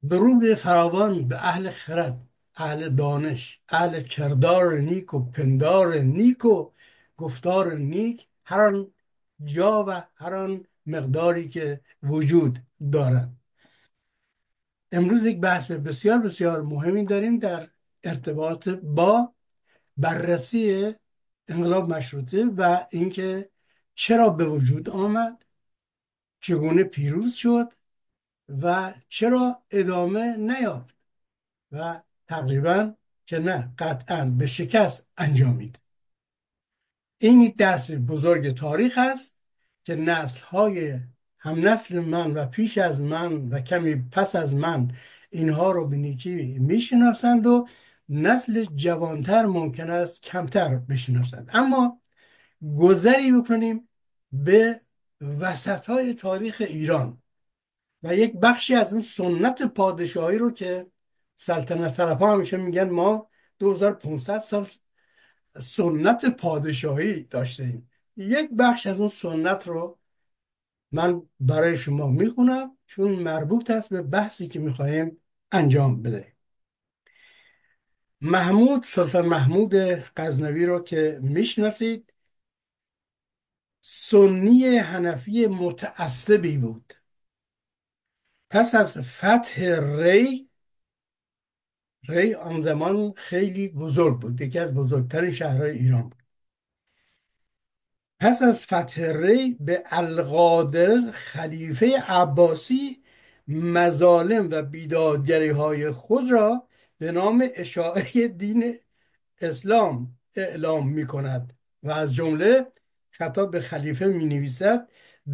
درود فراوان به اهل خرد، اهل دانش، اهل کردار نیک و پندار نیک و گفتار نیک، هر آن جا و هر آن مقداری که وجود دارد. امروز یک بحث بسیار بسیار مهمی داریم در ارتباط با بررسی انقلاب مشروطه و اینکه چرا به وجود آمد، چگونه پیروز شد و چرا ادامه نیافت و تقریبا که نه قطعا به شکست انجامید. این یک درس بزرگ تاریخ است که نسل‌های هم نسل من و پیش از من و کمی پس از من اینها رو به نیکی میشناسند و نسل جوانتر ممکن است کمتر بشناسند. اما گذری بکنیم به وسط‌های تاریخ ایران و یک بخشی از این سنت پادشاهی رو که سلطنت طلب‌ها همیشه میگن ما 2500 سال سنت پادشاهی داشتیم، یک بخش از اون سنت رو من برای شما میخونم چون مربوط است به بحثی که میخوایم انجام بده. سلطان محمود غزنوی رو که میشناسید، سنی حنفی متعصبی بود. پس از فتح ری آن زمان خیلی بزرگ بود، یکی از بزرگترین شهرهای ایران بود. پس از فتح ری به القادر خلیفه عباسی مظالم و بیدادگری های خود را به نام اشاعه دین اسلام اعلام می کند و از جمله خطاب به خلیفه می نویسد: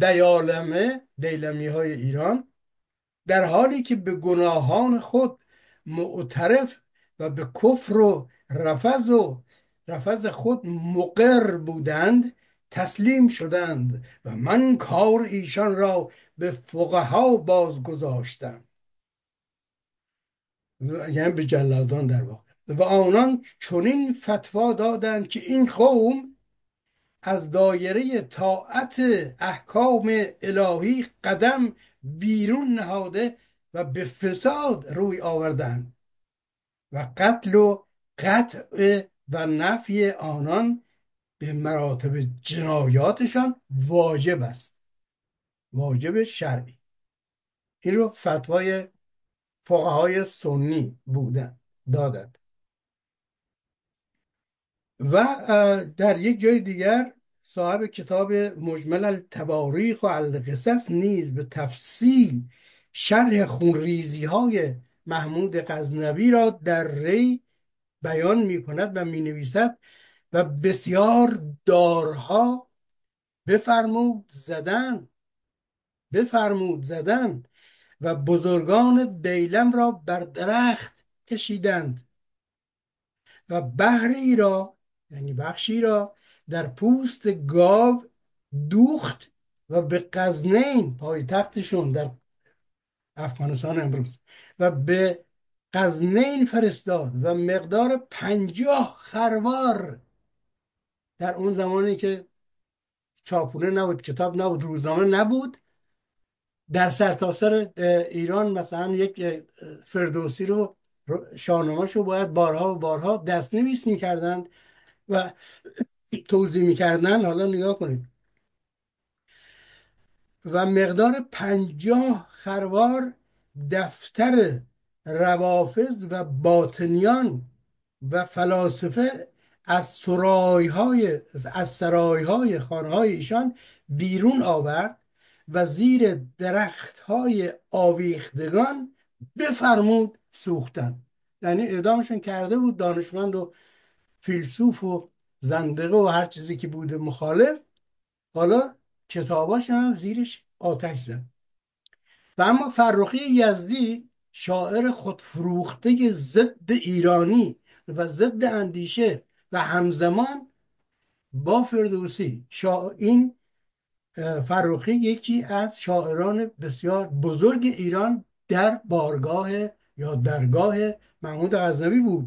دیلمی های ایران در حالی که به گناهان خود معترف و به کفر و رفض خود مقر بودند تسلیم شدند و من کار ایشان را به فقها بازگذاشتم، یعنی به جلادان در واقع، و آنان چنین فتوا دادند که این قوم از دایره طاعت احکام الهی قدم بیرون نهاده و به فساد روی آوردند و قتل و قطع و نفی آنان به مراتب جنایاتشان واجب است، واجب شرعی. این رو فتوای فقهای سنی دادند. و در یک جای دیگر صاحب کتاب مجمل التواریخ و القصص نیز به تفصیل شرح خونریزی های محمود غزنوی را در ری بیان می کند و می نویسد: و بسیار دارها بفرمود زدن و بزرگان دیلم را بر درخت کشیدند و بحری را، یعنی بخشی را، در پوست گاو دوخت و به غزنین، پایتختشون در افغانستان امروز، و به غزنین فرستاد و مقدار 50 خروار، در اون زمانی که چاپونه نبود، کتاب نبود، روزنامه نبود، در سرتاسر ایران مثلا یک فردوسی رو شاهنامه‌شو باید بارها و بارها دست‌نویس می‌کردن و توضیح می‌کردن. حالا نگاه کنید، و مقدار 50 خروار دفتر روافض و باطنیان و فلاسفه از سرایهای خانه‌های ایشان بیرون آورد و زیر درخت‌های آویختگان بفرمود سوختن. یعنی اعدامشون کرده بود، دانشمند و فیلسوف و زندقه و هر چیزی که بوده مخالف، حالا کتاباشون هم زیرش آتش زد. و اما فرخی یزدی، شاعر خودفروخته ضد ایرانی و ضد اندیشه و همزمان با فردوسی، این فرخی یکی از شاعران بسیار بزرگ ایران در بارگاه یا درگاه محمود غزنوی بود.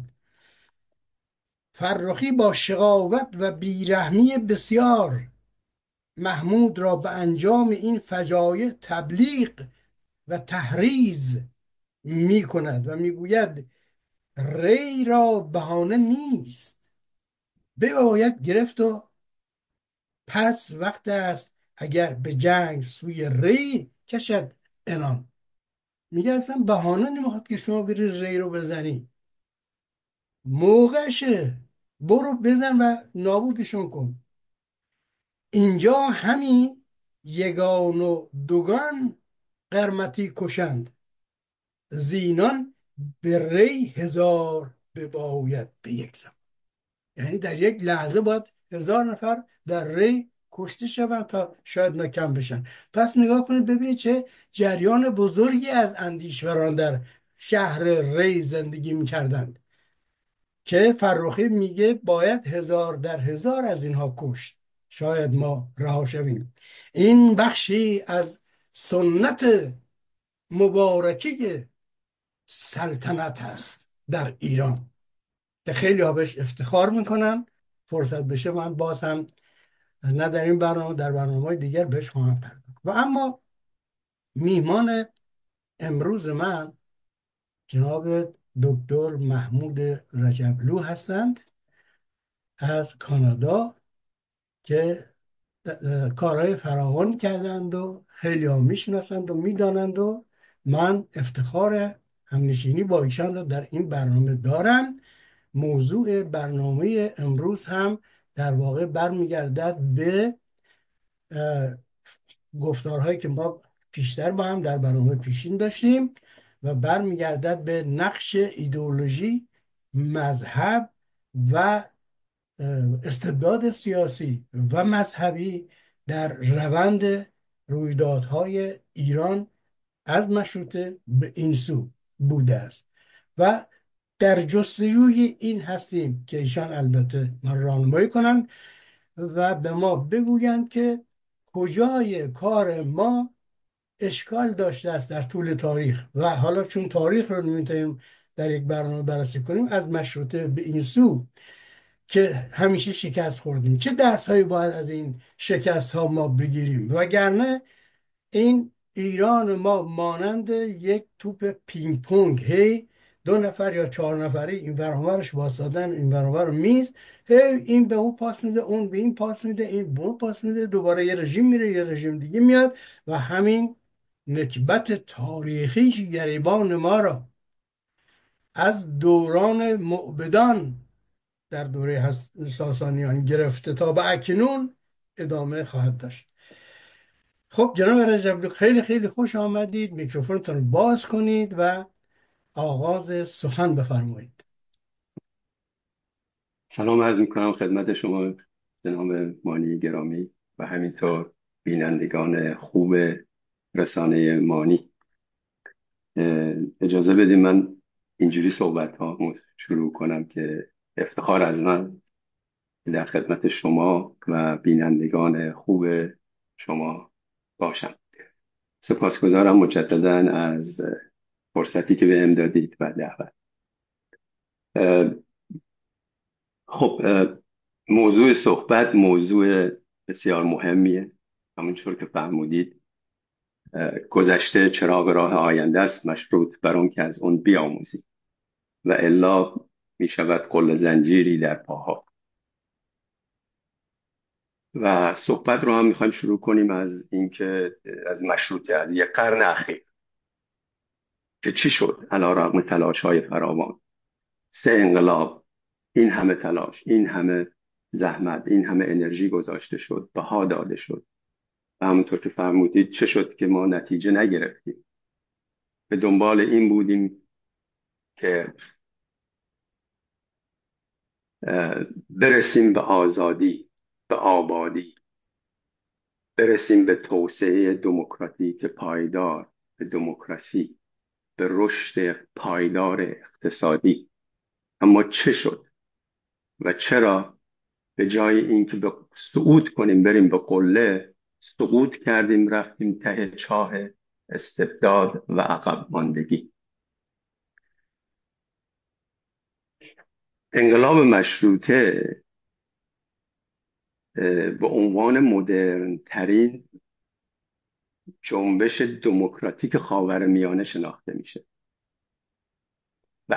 فرخی با شقاوت و بیرحمی بسیار محمود را به انجام این فجایع تبلیغ و تحریض می کند و میگوید ری را بهانه نیست، بباید گرفت و پس وقت است اگر به جنگ سوی ری کشد انان. میگه اصلا بهانه نمیخواد که شما بری ری رو بزنی، موقعشه، برو بزن و نابودشون کن. اینجا همین یگان و دوگان قرمتی کشند، زینان به ری هزار بباید به یک زمان. یعنی در یک لحظه باید 1000 نفر در ری کشته شوند تا شاید نکم بشن. پس نگاه کنید ببینید چه جریان بزرگی از اندیشوران در شهر ری زندگی میکردند که فرخی میگه باید 1000 در 1000 از اینها کشت شاید ما رها شویم. این بخشی از سنت مبارکی سلطنت هست در ایران که خیلی ها بهش افتخار میکنن. فرصت بشه من باز هم نه در این برنامه، در برنامه دیگر بهش خواهم پرداخت. و اما میهمان امروز من جناب دکتر محمود رجبلو هستند از کانادا که کارهای فراوان کردند و خیلی ها میشناسند و میدانند و من افتخار همنشینی با ایشان را در این برنامه دارم. موضوع برنامه امروز هم در واقع برمیگردد به گفتارهایی که ما پیشتر با هم در برنامه پیشین داشتیم و برمیگردد به نقش ایدئولوژی، مذهب و استبداد سیاسی و مذهبی در روند رویدادهای ایران از مشروطه به این سو بوده است و در جستجوی این هستیم که ایشان البته من راهنمایی کنند و به ما بگویند که کجای کار ما اشکال داشته است در طول تاریخ. و حالا چون تاریخ رو نمیتونیم در یک برنامه بررسی کنیم، از مشروطه به این سو که همیشه شکست خوردیم چه درس هایی باید از این شکست ها ما بگیریم، وگرنه این ایران ما مانند یک توپ پینگ پونگ، هی 2 نفر یا 4 نفری این ورانورش واسادن این ورانور میز، هی این به اون پاس میده، اون به این پاس میده، این به اون پاس میده، دوباره یه رژیم میره یه رژیم دیگه میاد و همین نکبت تاریخی که گریبان ما را از دوران موبدان در دوره ساسانیان گرفته تا به اکنون ادامه خواهد داشت. خب جناب رجب خیلی خیلی خوش آمدید، میکروفونتون رو باز کنید و آغاز سخن بفرمایید. سلام عرض میکنم خدمت شما جناب مانی گرامی و همینطور بینندگان خوب رسانه مانی. اجازه بدید من اینجوری صحبت ها شروع کنم که افتخار از من در خدمت شما و بینندگان خوب شما باشم. سپاسگزارم مجددا از فرصتی که بهم دادید و دعوت. خب موضوع صحبت موضوع بسیار مهمیه. همونطور که فرمودید گذشته چراغ راه آینده است، مشروط بر اون که از اون بیاموزیم و الا می شود غل زنجیری در پاها. و صحبت رو هم میخوایم شروع کنیم از اینکه از مشروطه، از یک قرن اخیر که چی شد علیرغم تلاش های فراوان، 3 انقلاب، این همه تلاش، این همه زحمت، این همه انرژی گذاشته شد، بها داده شد و همونطور که فرمودید چه شد که ما نتیجه نگرفتیم. به دنبال این بودیم که برسیم به آزادی، به آبادی، برسیم به توسعه دموکراتیک پایدار، به دموکراسی، به رشد پایدار اقتصادی. اما چه شد و چرا به جای اینکه به صعود کنیم بریم به قله، سقوط کردیم رفتیم ته چاه استبداد و عقب ماندگی. انقلاب مشروطه به عنوان مدرن ترین جنبش دموکراتیک خاورمیانه شناخته میشه. و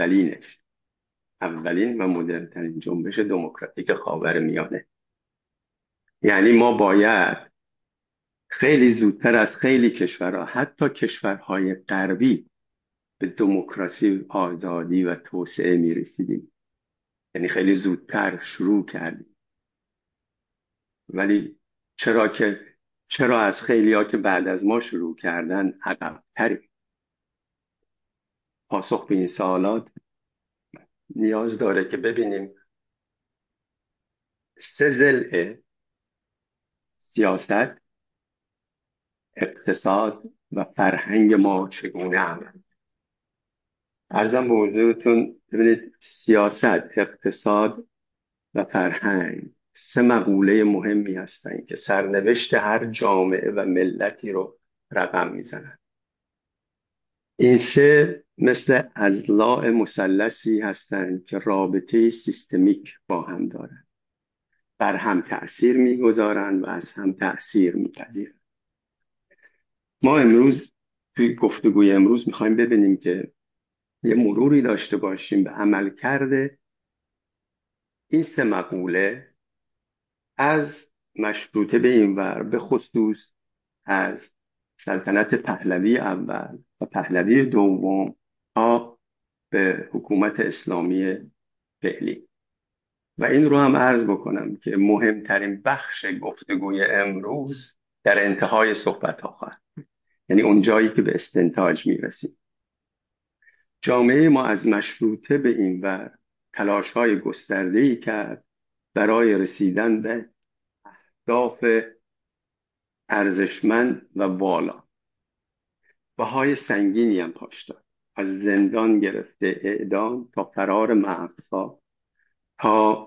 اولین و مدرنترین جنبش دموکراتیک خاورمیانه. یعنی ما باید خیلی زودتر از خیلی کشورها، حتی کشورهای غربی، به دموکراسی، آزادی و توسعه می رسیدیم. یعنی خیلی زودتر شروع کردیم. ولی چرا از خیلی ها که بعد از ما شروع کردن عقب‌تریم؟ پاسخ به این سوالات نیاز داره که ببینیم سه ضلع: سیاست، اقتصاد و فرهنگ ما چگونه عمل. عرضم به حضورتون، ببینید، سیاست، اقتصاد و فرهنگ سه مقوله مهمی هستند که سرنوشت هر جامعه و ملتی رو رقم میزنن. این سه مثل اضلاع مثلثی هستند که رابطه سیستمیک با هم دارند، بر هم تأثیر میگذارند و از هم تأثیر میپذیرند. ما امروز توی گفتگوی امروز میخوایم ببینیم که یه مروری داشته باشیم به عملکرد این سه مقوله از مشروطه به این ور، به خصوص از سلطنت پهلوی اول و پهلوی دوم تا به حکومت اسلامی فعلی. و این رو هم عرض بکنم که مهمترین بخش گفتگوی امروز در انتهای صحبت ها خواهد، یعنی اون جایی که به استنتاج میرسیم. جامعه ما از مشروطه به این ور تلاش‌های گسترده‌ای کرد برای رسیدن به اهداف ارزشمند و والا. بهای سنگینی هم پاش داد، از زندان گرفته اعدام تا فرار مغزها، تا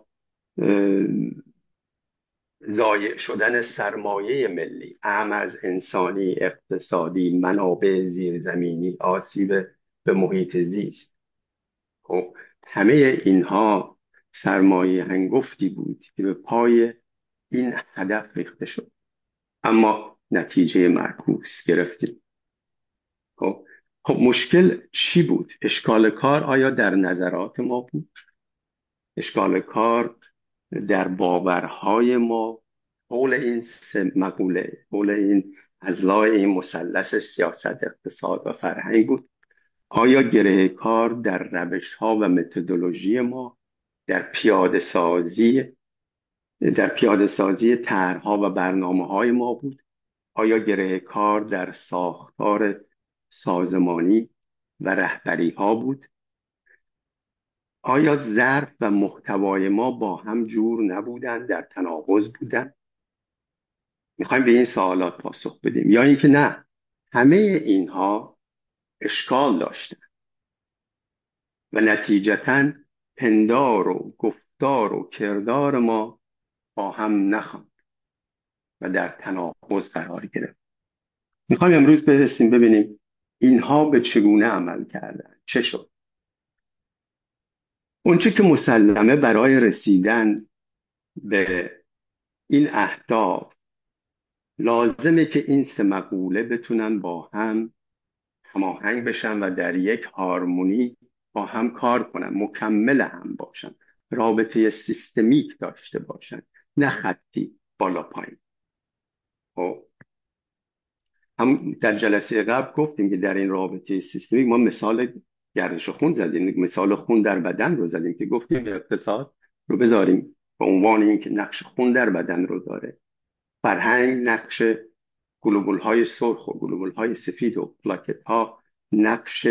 ضایع شدن سرمایه ملی، اهم از انسانی، اقتصادی، منابع زیرزمینی، آسیب به محیط زیست. خب همه اینها سرمایه هنگفتی بود که به پای این هدف ریخته شد، اما نتیجه معکوس گرفتیم. خب مشکل چی بود؟ اشکال کار آیا در نظرات ما بود؟ اشکال کار در باورهای ما حول این سه مقوله، حول این اضلاع این مثلث سیاست، اقتصاد و فرهنگ بود؟ آیا گره کار در روش ها و متدولوژی ما، در پیاده سازی طرح‌ها و برنامه های ما بود؟ آیا گره کار در ساختار سازمانی و رهبری ها بود؟ آیا ظرف و محتوای ما با هم جور نبودند، در تناقض بودند؟ میخوایم به این سوالات پاسخ بدیم، یا اینکه نه، همه اینها اشکال داشتند و نتیجتاً پندار و گفتار و کردار ما با هم نخواند و در تناقض قرار گرفت. میخوایم امروز برسیم ببینیم اینها به چگونه عمل کردن، چه شد. اونچه که مسلمه برای رسیدن به این اهداف لازمه که این سه مقوله بتونن با هم هماهنگ بشن و در یک هارمونی با هم کار کنن، مکمل هم باشن، رابطه سیستمیک داشته باشن، نه خطی بالا پایین. خب هم در جلسه قبل گفتیم که در این رابطه سیستمیک ما مثال گردش خون زدیم، مثال خون در بدن رو زدیم که گفتیم اقتصاد رو بذاریم به عنوان اینکه نقش خون در بدن رو داره، فرهنگ نقش گلوبول های سرخ و گلوبول های سفید و پلاکت ها نقش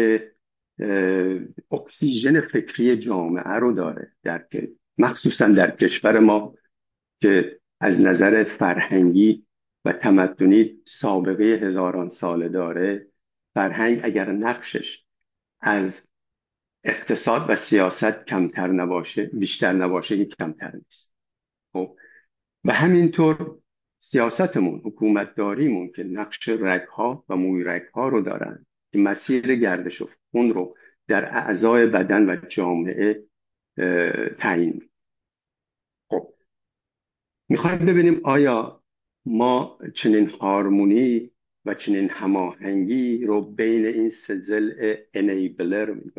اکسیژن فکری جامعه رو داره، مخصوصا در کشور ما که از نظر فرهنگی و تمدنی سابقه هزاران ساله داره. فرهنگ اگر نقشش از اقتصاد و سیاست کمتر نباشه، بیشتر نباشه، یک کمتر نیست. خب و همینطور سیاستمون، حکومتداریمون که نقش رگها و موی رگها رو دارن که مسیر گردش خون رو در اعضای بدن و جامعه تعیین. خب میخوایم ببینیم آیا ما چنین هارمونی و چنین هماهنگی رو بین این سه ضلع انیبلر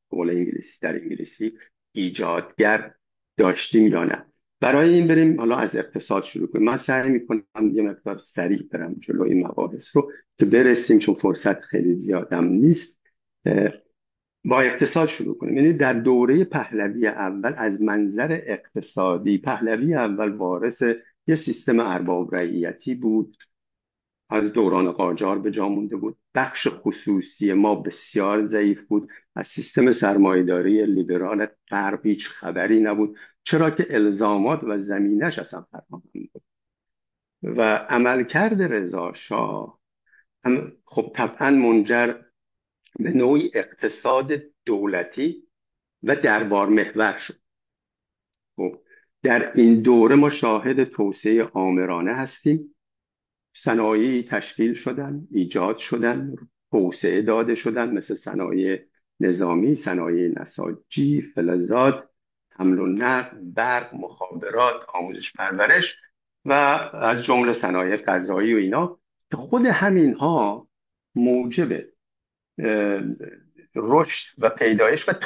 قول انگلیسی در انگلیسی ایجادگر داشتیم یا نه. برای این بریم حالا از اقتصاد شروع کنیم. من سعی میکنم یه مقدار سریع برم جلو این مباحث رو که برسیم، چون فرصت خیلی زیادم نیست، با اقتصاد شروع کنیم. یعنی در دوره پهلوی اول از منظر اقتصادی، پهلوی اول وارث یه سیستم ارباب رعیتی بود، از دوران قاجار به جا مونده بود. بخش خصوصی ما بسیار ضعیف بود. از سیستم سرمایه‌داری لیبرال غرب هیچ خبری نبود، چرا که الزامات و زمینش اصلا فراهم بود. و عملکرد رضا شاه هم خب طبعا منجر به نوعی اقتصاد دولتی و دربار محور شد. خب در این دوره ما شاهد توسعه آمرانه هستیم. صنایعی تشکیل شدن، ایجاد شدن، توسعه داده شدن، مثل صنایع نظامی، صنایع نساجی، فلزات، حمل و نقل، برق، مخابرات، آموزش پرورش و از جمله صنایع غذایی و اینا، که خود همینها موجب اه، رشد و پیدایش و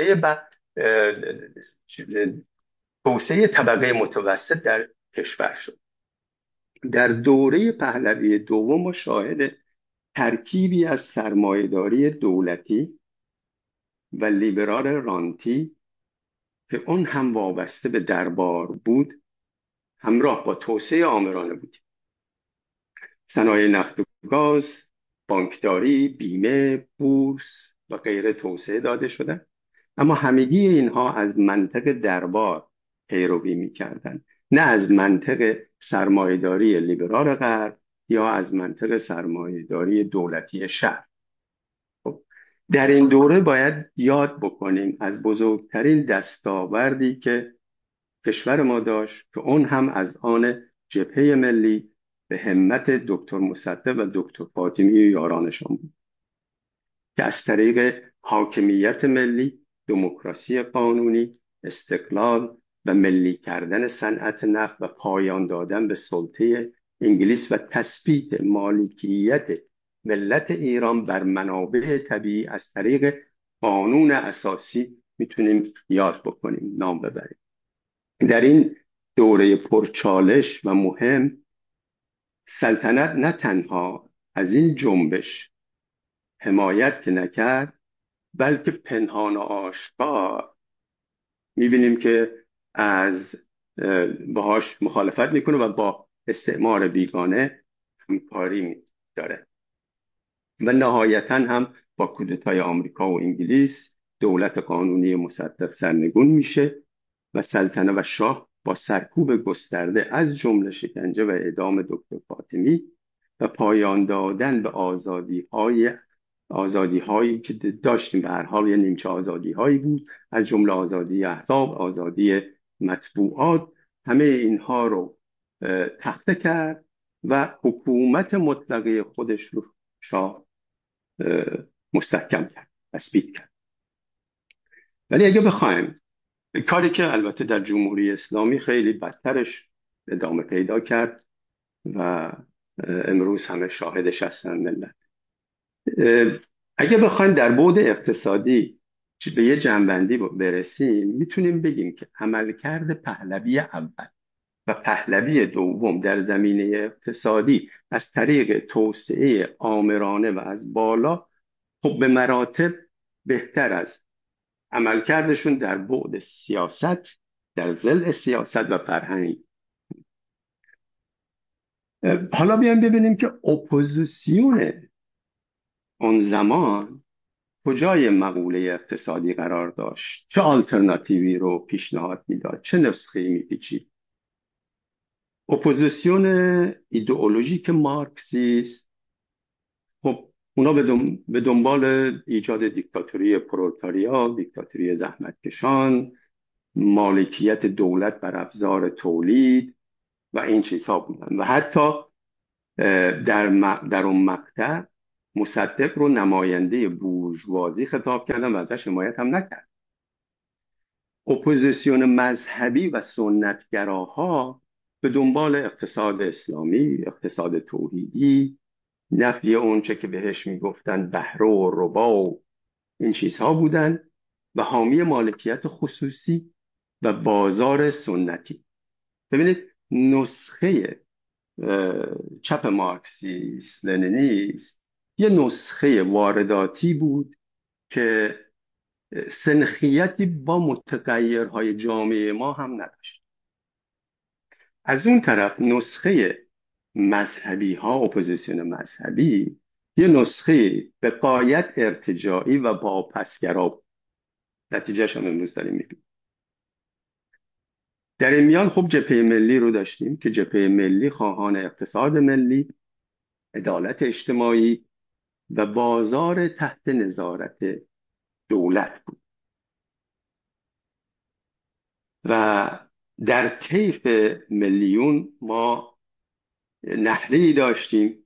توسعه طبقه متوسط در کشور شد. در دوره پهلوی دوم ما شاهد ترکیبی از سرمایه‌داری دولتی و لیبرال رانتی که اون هم وابسته به دربار بود همراه با توسعه آمرانه بود. صنایع نفت و گاز، بانکداری، بیمه، بورس و غیره توسعه داده شدند، اما همگی اینها از منطق دربار پیروی می‌کردند، نه از منطق سرمایه‌داری لیبرال غرب یا از منطق سرمایه‌داری دولتی شهر. خب، در این دوره باید یاد بکنیم از بزرگترین دستاوردی که کشور ما داشت، که اون هم از آن جبهه ملی به همت دکتر مصدق و دکتر فاطمی و یارانشان بود، که از طریق حاکمیت ملی، دموکراسی قانونی، استقلال و ملی کردن صنعت نفت و پایان دادن به سلطه انگلیس و تثبیت مالکیت ملت ایران بر منابع طبیعی از طریق قانون اساسی میتونیم یاد بکنیم، نام ببریم. در این دوره پرچالش و مهم، سلطنت نه تنها از این جنبش حمایت که نکرد، بلکه پنهان و آشکار میبینیم که باهاش مخالفت میکنه و با استعمار بیگانه همکاری داره و نهایتا هم با کودتای آمریکا و انگلیس دولت قانونی مصدق سرنگون میشه و سلطنه و شاه با سرکوب گسترده از جمله شکنجه و اعدام دکتر فاطمی و پایان دادن به آزادی هایی که داشتیم، به هر حال یه نیمچه آزادی هایی بود، از جمله آزادی احزاب، آزادی مطبوعات، همه اینها رو تخته کرد و حکومت مطلقه خودش رو شاه مستحکم کرد، تثبیت کرد. ولی اگه بخوایم، کاری که البته در جمهوری اسلامی خیلی بدترش ادامه پیدا کرد و امروز همه شاهدش هستن ملت، اگه بخوایم در بعد اقتصادی به یه جنبندی برسیم، میتونیم بگیم که عملکرد پهلوی اول و پهلوی دوم در زمینه اقتصادی از طریق توسعه آمرانه و از بالا، خب به مراتب بهتر از عملکردشون در بعد سیاست، در ضلع سیاست و فرهنگ. حالا بیایم ببینیم که اپوزیسیون اون زمان کجای مقوله اقتصادی قرار داشت، چه آلترناتیوی رو پیشنهاد میداد، چه نسخه‌ای میپیچید. اپوزیسیون ایدئولوژیک مارکسیست، خب اونا به دنبال ایجاد دیکتاتوری پرولتاریا، دیکتاتوری زحمتکشان، مالکیت دولت بر ابزار تولید و این چیزها بودن و حتی در اون مقطع مصدق رو نماینده بورژوازی خطاب کردن و ازش حمایت هم نکرد. اپوزیسیون مذهبی و سنتگراها به دنبال اقتصاد اسلامی، اقتصاد توحیدی، نفی اون چه که بهش میگفتن بهره و ربا و این چیزها بودن و حامی مالکیت خصوصی و بازار سنتی. ببینید نسخه چپ مارکسیست لنینیست یه نسخه وارداتی بود که سنخیتی با متغیرهای جامعه ما هم نداشت. از اون طرف نسخه مذهبی ها، اپوزیسیون مذهبی، یه نسخه به غایت ارتجاعی و واپسگرا بود. نتیجهش هم امروز داریم می‌بینیم. در این میان خب جبهه ملی رو داشتیم که جبهه ملی خواهان اقتصاد ملی، عدالت اجتماعی و بازار تحت نظارت دولت بود و در طیف ملیون ما نهری داشتیم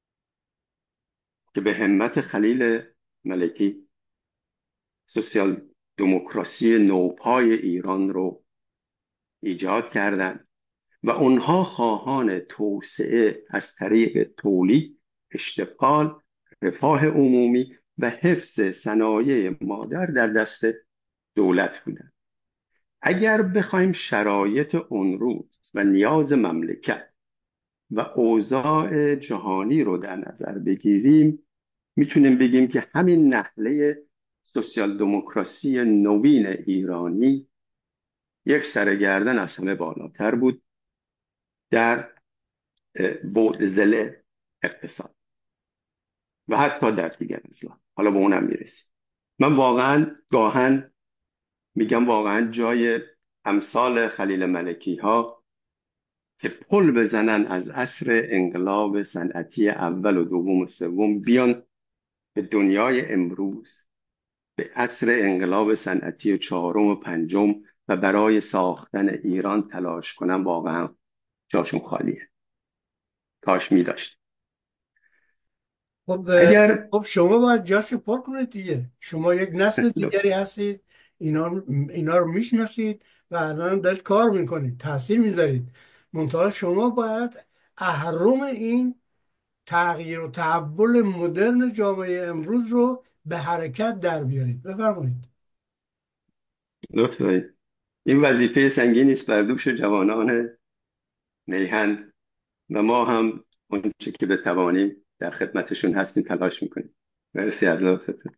که به همت خلیل ملکی سوسیال دموکراسی نوپای ایران رو ایجاد کردند و اونها خواهان توسعه از طریق تولید، اشتغال، رفاه عمومی و حفظ صنایع مادر در دست دولت بودند. اگر بخوایم شرایط اون روز و نیاز مملکت و اوضاع جهانی رو در نظر بگیریم، میتونیم بگیم که همین نهله سوسیال دموکراسی نوین ایرانی یک سرگردن از همه بالاتر بود در بعد اقتصاد و حتی در دیگر اصلاح. حالا به اونم میرسیم. من واقعا گاهن میگم واقعا جای امثال خلیل ملکی ها که پل بزنن از عصر انقلاب صنعتی اول و دوم و سوم بیان به دنیای امروز، به عصر انقلاب صنعتی چهارم و پنجم و برای ساختن ایران تلاش کنن، واقعا جاشون خالیه. کاش می داشت. خب اگر خب شما باید جاشو پر کنید دیگه. شما یک نسل دیگری هستید، اینا رو میشناسید و الان دارید کار میکنید، تاثیر میذارید. منتها شما باید اهرم این تغییر و تحول مدرن جامعه امروز رو به حرکت در بیارید. بفرمایید. لطف دارید. این وظیفه سنگینی است بر دوش جوانان میهن و ما هم اونچه که بتوانیم در خدمتشون هستیم، تلاش میکنیم. مرسی از لطفتون.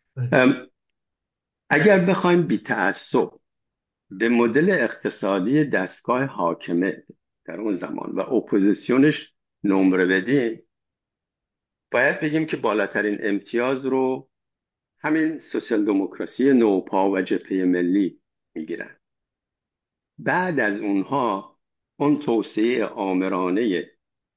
اگر بخوایم بی تعصب به مدل اقتصادی دستگاه حاکمه در اون زمان و اپوزیسیونش نمره بدیم، باید بگیم که بالاترین امتیاز رو همین سوسیال دموکراسی نوپا و جبهه ملی میگیرن. بعد از اونها اون توسعه آمرانه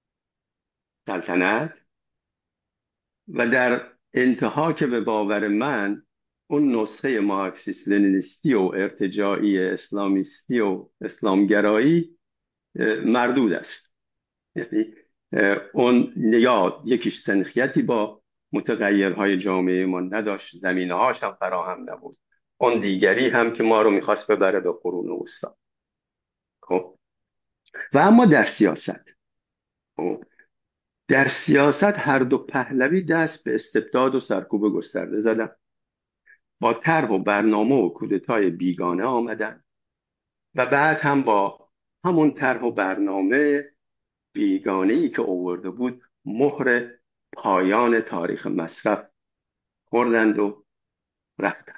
سلطنت و در انتها که به باور من اون نسخه مارکسیست لنینیستی و ارتجاعی اسلامیستی و اسلامگرایی مردود است. یعنی اون یا یکیش سنخیتی با متغیرهای جامعه ما نداشت، زمینه هاش هم فراهم نبود، اون دیگری هم که ما رو میخواست ببره به قرون وسطا. خب و اما در سیاست، خب در سیاست هر دو پهلوی دست به استبداد و سرکوب گسترده زدن، با طرح و برنامه و کودتای بیگانه آمدن و بعد هم با همون طرح و برنامه بیگانه ای که آورده بود مهر پایان تاریخ مصرف خوردند و رفتند.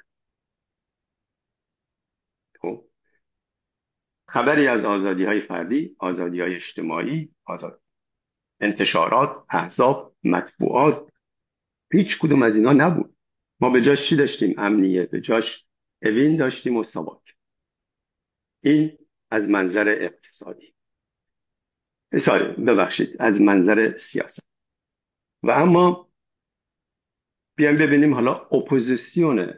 خب خبری از آزادی های فردی، آزادی های اجتماعی، انتشارات، احزاب، مطبوعات، هیچ کدوم از اینا نبود. ما به جاش چی داشتیم؟ امنیه. به جاش اوین داشتیم و ساواک. این از منظر اقتصادی، ببخشید، از منظر سیاست. و اما بیایم ببینیم حالا اپوزیسیون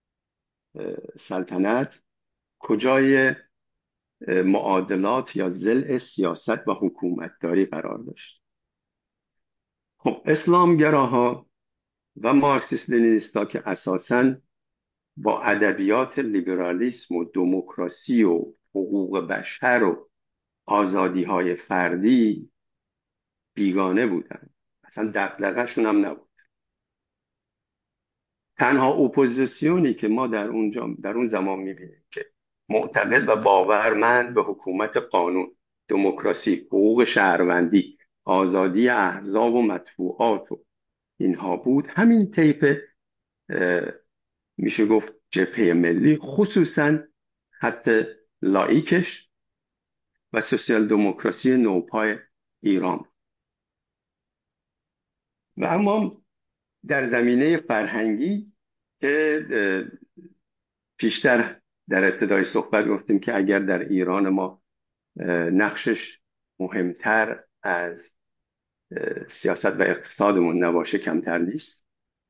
سلطنت کجای معادلات یا ضلع سیاست و حکومتداری قرار داشت. خب اسلامگراها و مارکسیست لنینیستا که اساساً با ادبیات لیبرالیسم و دموکراسی و حقوق بشر و آزادی‌های فردی بیگانه بودند، اصلا دغدغه‌شون هم نبود. تنها اپوزیسیونی که ما در اون زمان میبینیم که معتقد و باورمند به حکومت قانون، دموکراسی، حقوق شهروندی، آزادی احزاب و مطبوعات و اینها بود، همین طیف میشه گفت جبهه ملی، خصوصا خط لایکش و سوسیال دموکراسی نوپای ایران. و اما در زمینه فرهنگی که پیشتر در ابتدای صحبت گفتیم که اگر در ایران ما نقشش مهمتر از سیاست و اقتصادمون نباشه کمتر نیست،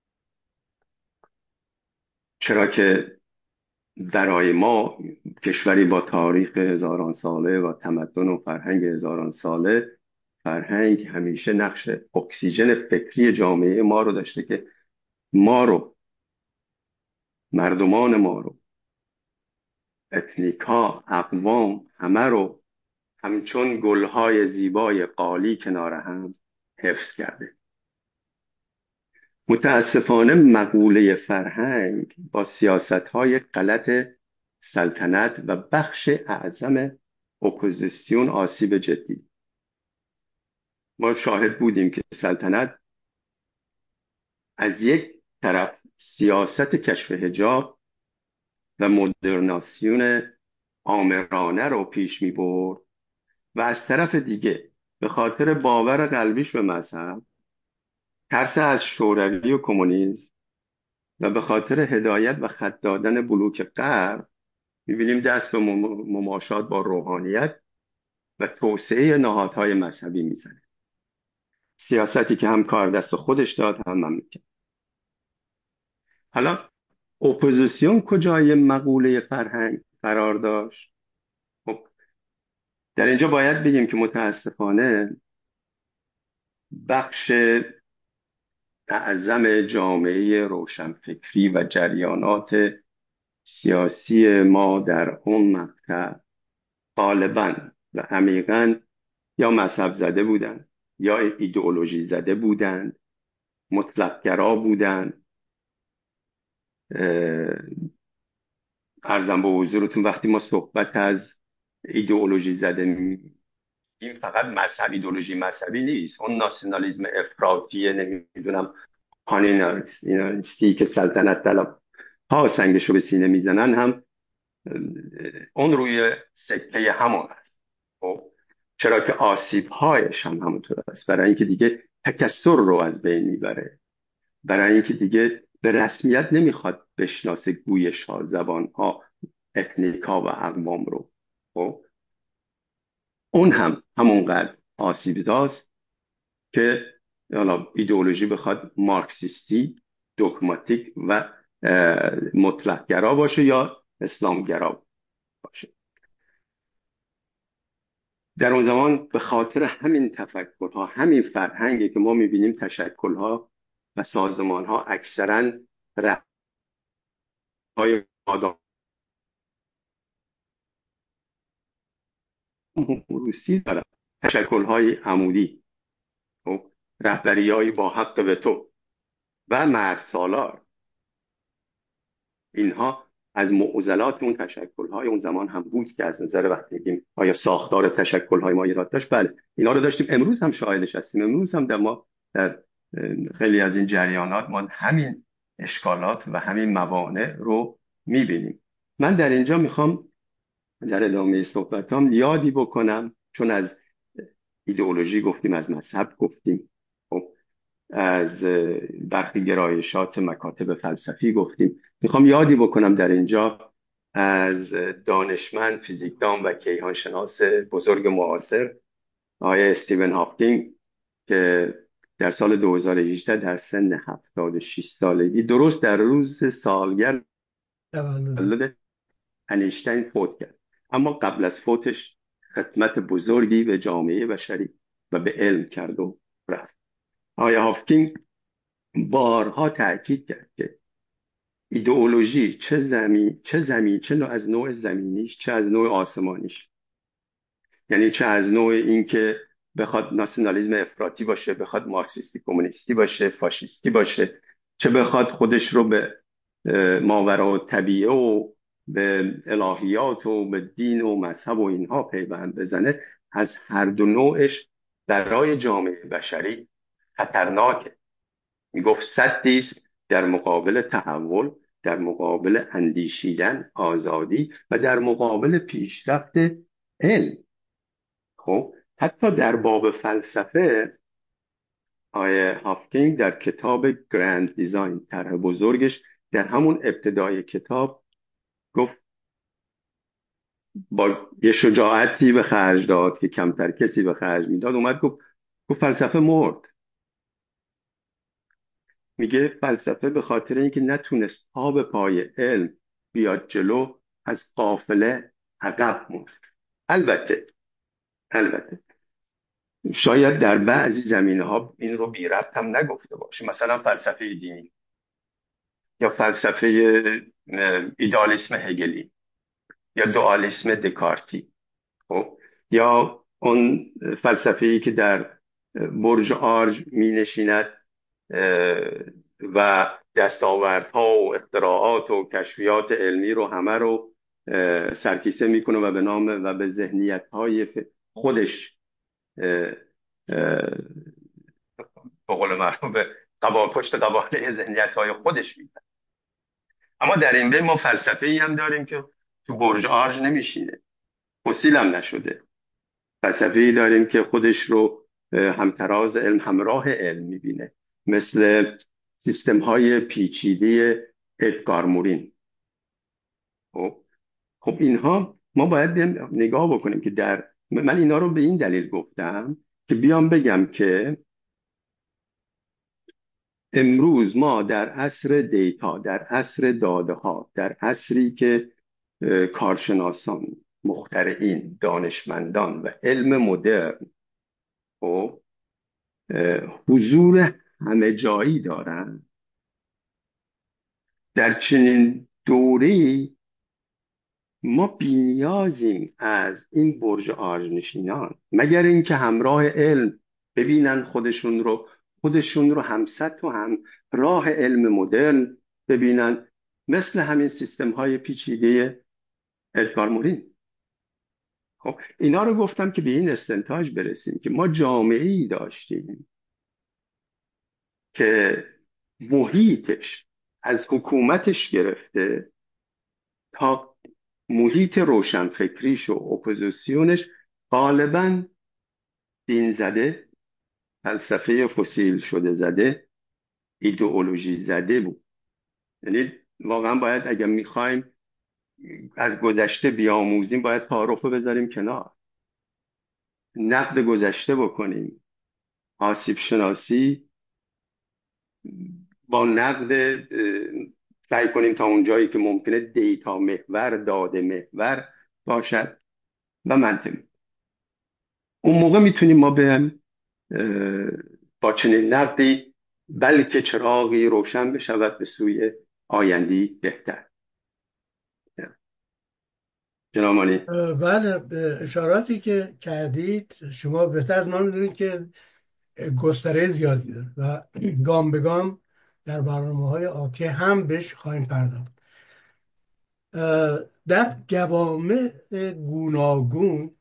چرا که برای ما کشوری با تاریخ هزاران ساله و تمدن و فرهنگ هزاران ساله، فرهنگ همیشه نقش اکسیژن فکری جامعه ما رو داشته که ما رو، مردمان ما رو، اتنیکا، اقوام، همه رو همچون گلهای زیبای قالی کنار هم حفظ کرده. متاسفانه مقوله فرهنگ با سیاستهای غلط سلطنت و بخش اعظم اپوزیسیون آسیب جدی. ما شاهد بودیم که سلطنت از یک طرف سیاست کشف حجاب و مدرناسیون آمرانه رو پیش می برد و از طرف دیگه به خاطر باور قلبیش به مذهب، ترس از شوروی و کمونیسم و به خاطر هدایت و خط دادن بلوک غرب می‌بینیم دست به مماشات با روحانیت و توسعه نهادهای مذهبی میزنه. سیاستی که هم کار دست خودش داد هم مملکت. حالا اپوزیسیون کجای مقوله فرهنگ قرار داشت؟ خب در اینجا باید بگیم که متاسفانه بخش اعظم جامعه روشنفکری و جریانات سیاسی ما در اون مقطع غالباً و عمیقاً یا مذهب زده بودند یا ایدئولوژی زده بودند، مطلق‌گرا بودند. عرضم به حضورتون وقتی ما صحبت از ایدئولوژی زده این فقط مذهب، ایدئولوژی مذهبی نیست، اون ناسیونالیسم افراطی نمیدونم پانینستی که سلطنت طلب ها سنگشو به سینه میزنن هم اون روی سکه همون هست. خب چرا که آسیب هایش هم همونطور است، برای اینکه دیگه تکثر رو از بین میبره، برای اینکه دیگه به رسمیت نمیخواد بشناسه گویش ها، زبان ها، اتنیک ها و اقوام رو. خب اون هم همونقدر آسیب داست که حالا ایدئولوژی بخواد مارکسیستی، دوگماتیک و مطلق گرا باشه یا اسلام گرا باشه. در اون زمان به خاطر همین تفکرها، همین فرهنگی که ما میبینیم تشکلها و سازمانها اکثرا رأیهای آدم روسی دارن، تشکلهای عمودی، رهبریهایی با حق وتو و مرد، اینها از معضلات اون تشکل‌های اون زمان هم بود که از نظر وقتی میگیم آیا ساختار تشکل‌های ما ایراد داشت، بله اینا رو داشتیم. امروز هم شاهدش هستیم. امروز هم در خیلی از این جریانات ما همین اشکالات و همین موانع رو میبینیم. من در اینجا میخوام در ادامه صحبتام یادی بکنم، چون از ایدئولوژی گفتیم، از مذهب گفتیم، خب از برخی گرایشات مکاتب فلسفی گفتیم، میخوام یادی بکنم در اینجا از دانشمند، فیزیکدان و کیهانشناس بزرگ معاصر آقای استیون هاکینگ که در سال 2018 در سن 76 سالگی، درست در روز سالگرد تولد انیشتین فوت کرد. اما قبل از فوتش خدمت بزرگی به جامعه بشری و به علم کرد و رفت. آقای هاکینگ بارها تأکید کرد که ایدئولوژی چه از نوع زمینیش، چه از نوع آسمانیش، یعنی چه از نوع این که بخواد ناسیونالیسم افراطی باشه، بخواد مارکسیستی کمونیستی باشه، فاشیستی باشه، چه بخواد خودش رو به ماورا طبیعه و به الهیات و به دین و مذهب و اینها پیوند بزنه، از هر دو نوعش برای جامعه بشری خطرناکه. میگفت سدی است در مقابل تحول، در مقابل اندیشیدن، آزادی و در مقابل پیشرفت علم. خب حتی در باب فلسفه آیه هافکینگ در کتاب گرند دیزاین، طرح بزرگش، در همون ابتدای کتاب گفت، با یه شجاعتی به خرج داد که کمتر کسی به خرج میداد، اومد گفت فلسفه مرد. میگه فلسفه به خاطر اینکه نتونست پا به پای علم بیاد جلو، از قافله عقب مرد. البته البته شاید در بعضی زمینه ها این رو بی ربط هم نگفته باشه، مثلا فلسفه دینی یا فلسفه ایدالیسم هگلی یا دوالیسم دکارتی. خب یا اون فلسفه ای که در برج آرژ می نشیند و دستاوردها و اختراعات و کشفیات علمی رو همه رو سرکیسه میکنه و به نام و به ذهنیت های خودش، به قول معروف، به پشت قباله ذهنیت های خودش میده. اما در این بین ما فلسفه ای هم داریم که تو برج آرژ نمیشینه، فسیل هم نشده. فلسفه ای داریم که خودش رو همتراز علم، همراه علم میبینه، مثل سیستم های پیچیده ادگار مورین. خب اینها ما باید نگاه بکنیم که من اینا رو به این دلیل گفتم که بیام بگم که امروز ما در عصر دیتا، در عصر داده ها، در عصری که کارشناسان، مخترعین، دانشمندان و علم مدرن و حضور همه جایی دارن، در چنین دوره‌ای ما بی‌نیازیم از این برج آرژ نشینان، مگر اینکه همراه علم ببینن خودشون رو همسط و هم راه علم مدرن ببینن، مثل همین سیستم های پیچیده ادگار مورین. خب اینا رو گفتم که به این استنتاج برسیم که ما جامعه ای داشتیم که محیطش، از حکومتش گرفته تا محیط روشنفکریش و اپوزیسیونش، غالبا دین زده، فلسفه فسیل شده زده، ایدئولوژی زده بود. یعنی واقعا باید، اگر میخوایم از گذشته بیاموزیم، باید تعارف رو بذاریم کنار، نقد گذشته بکنیم، آسیب شناسی با نقد سعی کنیم تا اونجایی که ممکنه دیتا محور، داده محور باشد و منطقی. اون موقع میتونیم ما به با چنین نقدی بلکه چراغی روشن بشود به سوی آینده‌ای بهتر. جناب مانی. بله، به اشاراتی که کردید شما بهتر از من میدونید که گستره زیادی داره و گام به گام در برنامه‌های آتی هم بهش خواهیم پرداخت. در جوامع گوناگون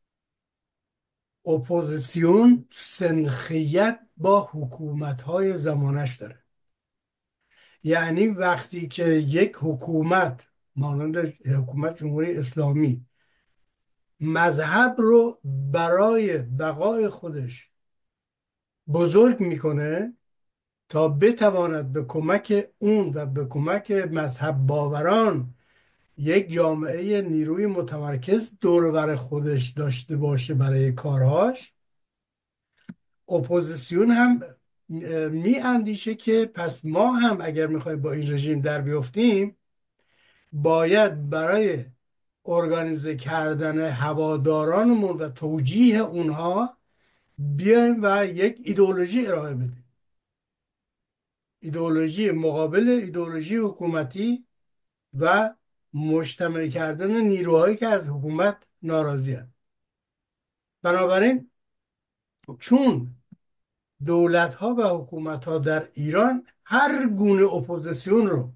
اپوزیسیون سنخیت با حکومت‌های زمانش داره. یعنی وقتی که یک حکومت مانند حکومت جمهوری اسلامی مذهب رو برای بقای خودش بزرگ میکنه تا بتواند به کمک اون و به کمک مذهب باوران یک جامعه نیروی متمرکز دور و بر خودش داشته باشه برای کارهاش، اپوزیسیون هم می اندیشه که پس ما هم اگر میخوایم با این رژیم در بیفتیم، باید برای ارگانیزه کردن هوادارانمون و توجیه اونها بیایم و یک ایدئولوژی ارائه بدیم، ایدئولوژی مقابل ایدئولوژی حکومتی و مجتمع کردن نیروهایی که از حکومت ناراضی هستند. بنابراین چون دولت ها و حکومت ها در ایران هر گونه اپوزیسیون رو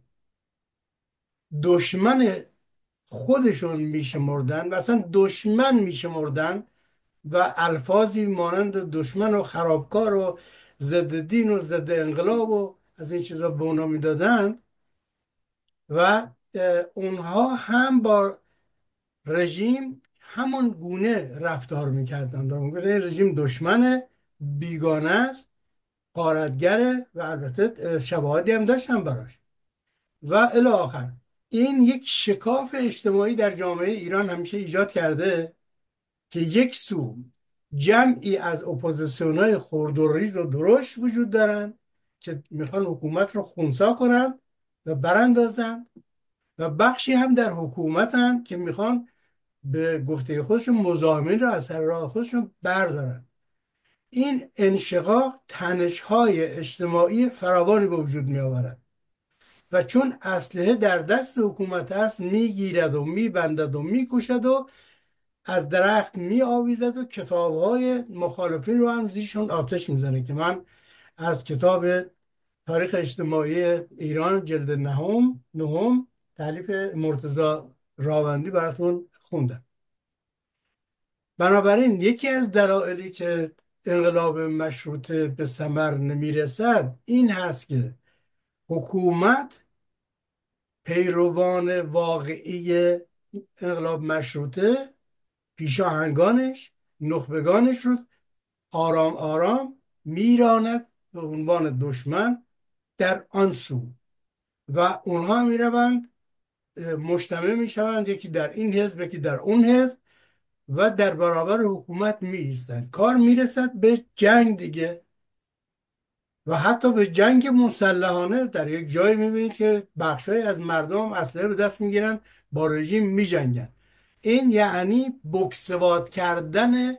دشمن خودشون میشمردن و اصلا دشمن میشمردن و الفاظی مانند دشمن و خرابکار و ضد دین و ضد انقلاب و از این چیزا به اونا میدادن و اونها هم با رژیم همون گونه رفتار میکردن و میگفتن این رژیم دشمن بیگانه است، غارتگره و البته شواهدی هم داشتن براش و الی آخر. این یک شکاف اجتماعی در جامعه ایران همیشه ایجاد کرده که یک سو جمعی از اپوزیسیون های خرد و ریز و درشت وجود دارن که میخوان حکومت رو خونسا کنن و براندازن و بخشی هم در حکومتن که میخوان به گفته خودشون مزاحمین رو از سر راه خودشون بردارن. این انشقاق تنش‌های اجتماعی فراوانی به وجود می آورد و چون اسلحه در دست حکومت است میگیرد و میبندد و میکشد و از درخت میآویزد و کتاب‌های مخالفین رو هم زیرشون آتش میزنه که من از کتاب تاریخ اجتماعی ایران جلد نهم تالیف مرتضی راوندی براتون خوندم. بنابراین یکی از دلایلی که انقلاب مشروطه به ثمر نمیرسد این هست که حکومت پیروان واقعی انقلاب مشروطه، پیشاهنگانش، نخبگانش رو آرام آرام میراند به عنوان دشمن در آن سو و اونها میروند مجتمع میشوند، یکی در این حزب یکی در اون حزب و در برابر حکومت می ایستند. کار میرسد به جنگ دیگه و حتی به جنگ مسلحانه. در یک جایی میبینید که بخشای از مردم اسلحه به دست میگیرن با رژیم میجنگن. این یعنی بکسواد کردن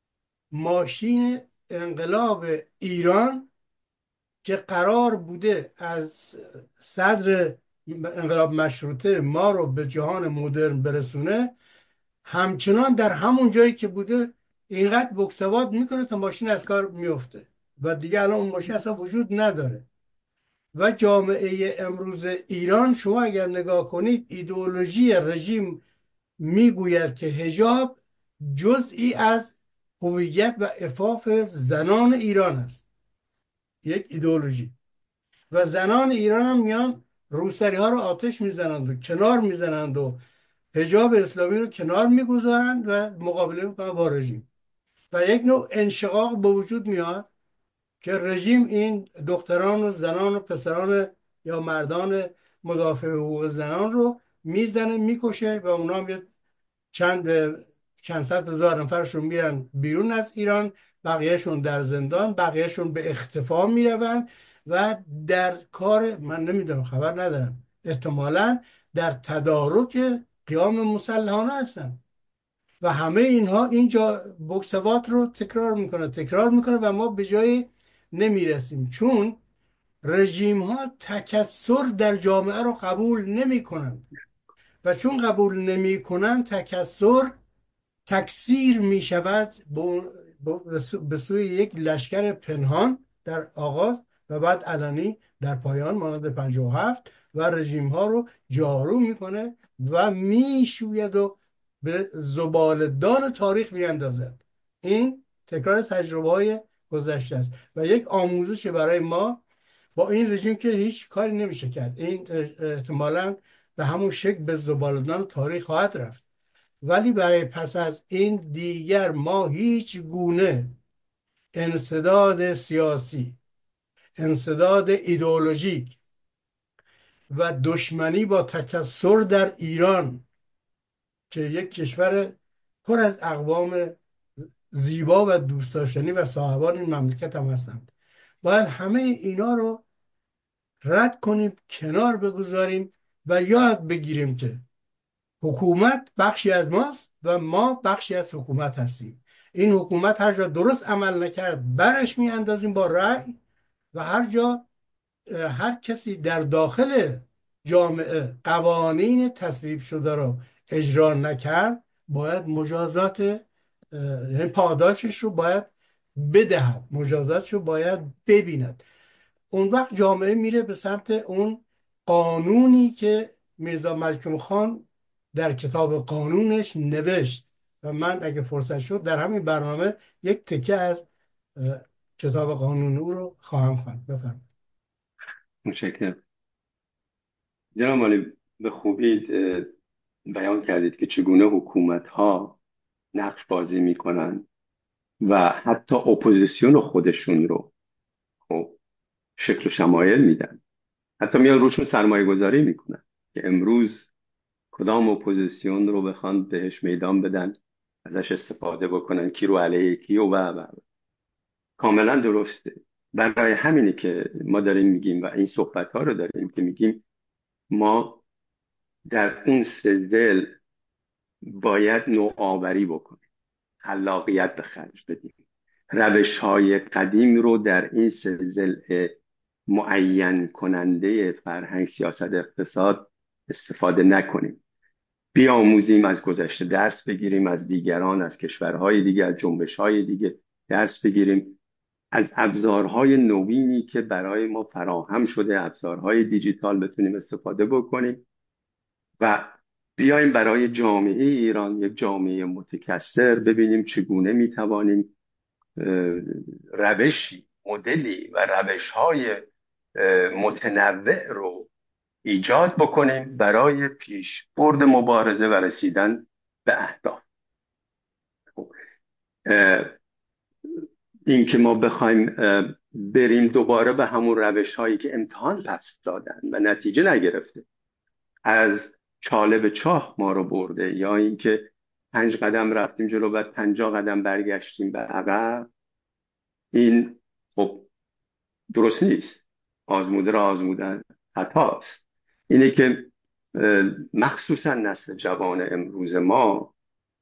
ماشین انقلاب ایران که قرار بوده از صدر انقلاب مشروطه ما رو به جهان مدرن برسونه، همچنان در همون جایی که بوده اینقدر بکسواد میکنه تا ماشین از کار میفته و دیگه الان اون ماشین اصلا وجود نداره. و جامعه امروز ایران شما اگر نگاه کنید ایدئولوژی رژیم میگوید که حجاب جزئی از هویت و عفاف زنان ایران است، یک ایدئولوژی. و زنان ایران هم میان روسری ها رو آتش میزنند و کنار میزنند و حجاب اسلامی رو کنار میگذارند و مقابله میکنند با رژیم و یک نوع انشقاق به وجود میاد که رژیم این دختران و زنان و پسران یا مردان مدافع حقوق زنان رو میزنه میکشه و اونا هم چند چند صد هزار نفرشون میرن بیرون از ایران، بقیهشون در زندان، بقیهشون به اختفا میروند و در کار من نمیدونم خبر ندارم احتمالاً در تدارک قیام مسلحانه هستن و همه اینها اینجا بکسوات رو تکرار میکنه و ما به جای نمیرسیم چون رژیم ها تکثر در جامعه رو قبول نمی کنند و چون قبول نمی کنند تکثر تکثیر می شود به سوی یک لشکر پنهان در آغاز و بعد علنی در پایان مانند 57 و رژیم ها رو جارو میکنه و میشوید و به زبالدان تاریخ میاندازد. این تکرار تجربه های گذشته است و یک آموزش برای ما با این رژیم که هیچ کاری نمیشه کرد. این احتمالاً به همون شکل به زبالدان تاریخ خواهد رفت، ولی برای پس از این دیگر ما هیچ گونه انسداد سیاسی، انسداد ایدئولوژیک و دشمنی با تکثر در ایران که یک کشور پر از اقوام زیبا و دوست داشتنی و صاحبان این مملکت هم هستند، باید همه اینا رو رد کنیم، کنار بگذاریم و یاد بگیریم که حکومت بخشی از ماست و ما بخشی از حکومت هستیم. این حکومت هر جا درست عمل نکرد برش میاندازیم با رأی و هر جا هر کسی در داخل جامعه قوانین تصویب شده رو اجرا نکرد باید مجازات، یعنی پاداشش رو باید بدهد، مجازاتشو باید ببیند. اون وقت جامعه میره به سمت اون قانونی که میرزا ملکم خان در کتاب قانونش نوشت و من اگه فرصت شد در همین برنامه یک تکه از کتاب قانون او رو خواهم خواند. بفرمایید. متشکرم. جناب عالی، به خوبی بیان کردید که چگونه حکومت ها نقش بازی میکنن و حتی اپوزیسیون خودشون رو خب شکل و شمایل میدن، حتی میان روشون سرمایه گذاری میکنن که امروز کدام اپوزیسیون رو بخوان بهش میدان بدن، ازش استفاده بکنن، کی رو علیه کی و کاملا درسته. برای همینه که ما داریم میگیم و این صحبت ها رو داریم که میگیم ما در اون سلسله باید نوآوری بکنیم، خلاقیت به خرج بدیم، روش های قدیم رو در این سلسله معین کننده فرهنگ، سیاست، اقتصاد استفاده نکنیم. بیاموزیم، از گذشته درس بگیریم، از دیگران، از کشورهای دیگه، از جنبشهای دیگه درس بگیریم، از ابزارهای نوینی که برای ما فراهم شده، ابزارهای دیجیتال بتونیم استفاده بکنیم و بیایم برای جامعه ایران، یک جامعه متکثر، ببینیم چگونه میتوانیم روشی، مدلی و روشهای متنوع رو ایجاد بکنیم برای پیشبرد مبارزه و رسیدن به اهداف. خب، این که ما بخوایم بریم دوباره به همون روش هایی که امتحان پس دادن و نتیجه نگرفته، از چاله به چاه ما رو برده، یا اینکه 5 قدم رفتیم جلو بعد 50 قدم برگشتیم به عقب، این خب درست نیست. آزموده را آزمودن خطاست. اینه که مخصوصا نسل جوان امروز ما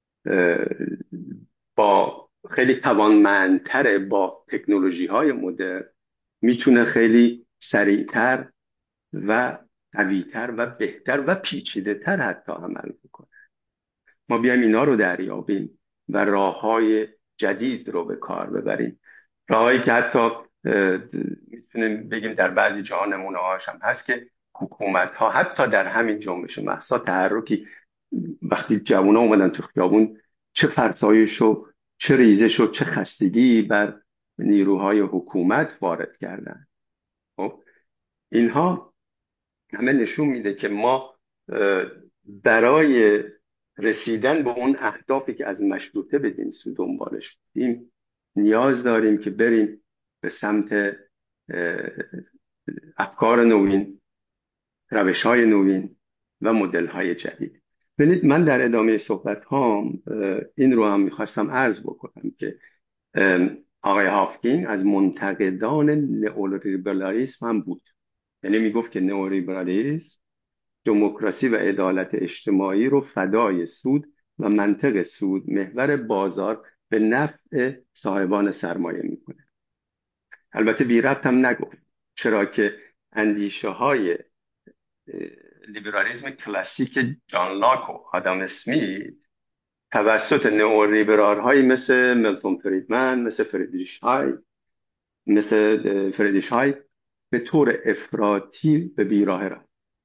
با خیلی توانمندتر، با تکنولوژی های مدرن میتونه خیلی سریعتر و قویتر و بهتر و پیچیده تر حتی عمل بکنه. ما بیایم اینا رو دریابیم و راه های جدید رو به کار ببریم، راهایی که حتی میتونیم بگیم در بعضی جاها نمونه هاش هم هست که حکومت ها حتی در همین جنبش مهسا تحرکی، وقتی جوونا اومدن تو خیابون، چه فرسایش و چه ریزش و چه خستگی بر نیروهای حکومت وارد کردن. خب اینها همه نشون میده که ما برای رسیدن به اون اهدافی که از مشروطه بدیم سو دنبالش بودیم نیاز داریم که بریم به سمت افکار نوین، روش‌های نوین و مدل‌های جدید. ببینید، من در ادامه صحبت هام این رو هم میخواستم عرض بکنم که آقای هافکینگ از منتقدان نئولیبرالیسم هم بود. یعنی میگفت که نئولیبرالیسم دموکراسی و عدالت اجتماعی رو فدای سود و منطق سود محور بازار به نفع صاحبان سرمایه میکنه. البته بی ربط هم نگفت، چرا که اندیشه های لیبرالیسم کلاسیک جان لاک و آدم اسمیت توسط نئولیبرال هایی مثل ملتون فریدمن، مثل فریدریش های به طور افراطی به بیراه رفت